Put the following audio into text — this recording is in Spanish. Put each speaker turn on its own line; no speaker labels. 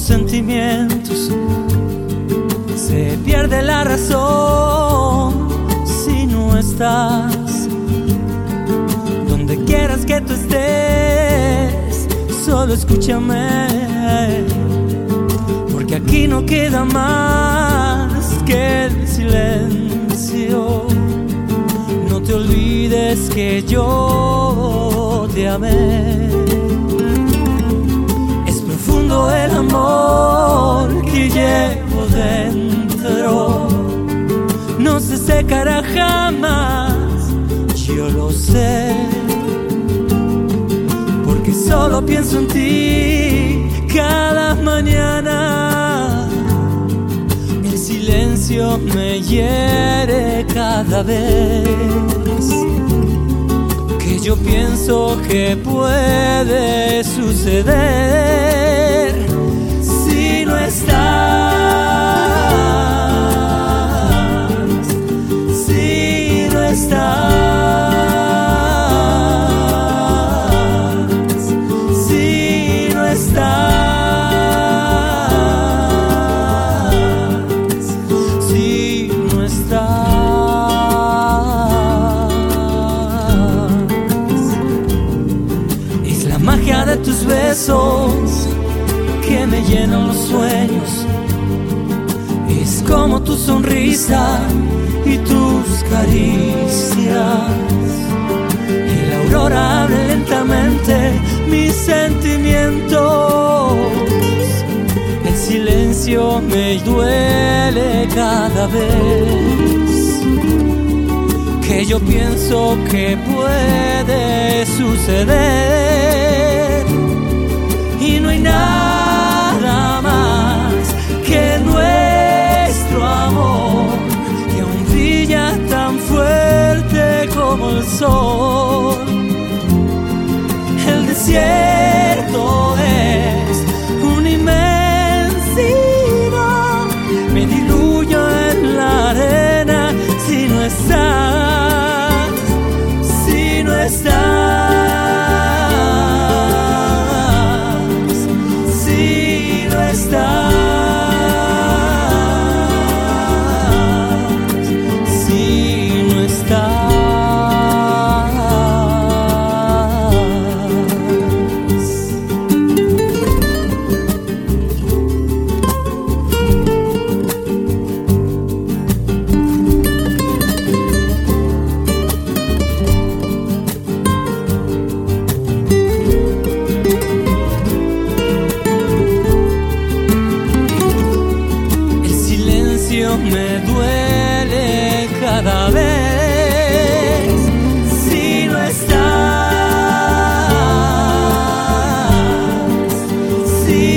sentimientos. Se pierde la razón si no estás. Donde quieras que tú estés, solo escúchame, porque aquí no queda más que el silencio. No te olvides que yo te amé. Es profundo el amor que llevo dentro, no se secará jamás, yo lo sé, porque solo pienso en ti cada mañana. El silencio me hiere cada vez que yo pienso que puede suceder si no estás, si no estás, si no estás. De tus besos que me llenan los sueños, es como tu sonrisa y tus caricias. Y la aurora abre lentamente mis sentimientos. El silencio me duele cada vez que yo pienso que puede suceder. Y no hay nada más que nuestro amor, que aún brilla tan fuerte como el sol. El desierto es una inmensidad, me diluyo en la arena si no estás, si no estás. Me duele cada vez si no estás, si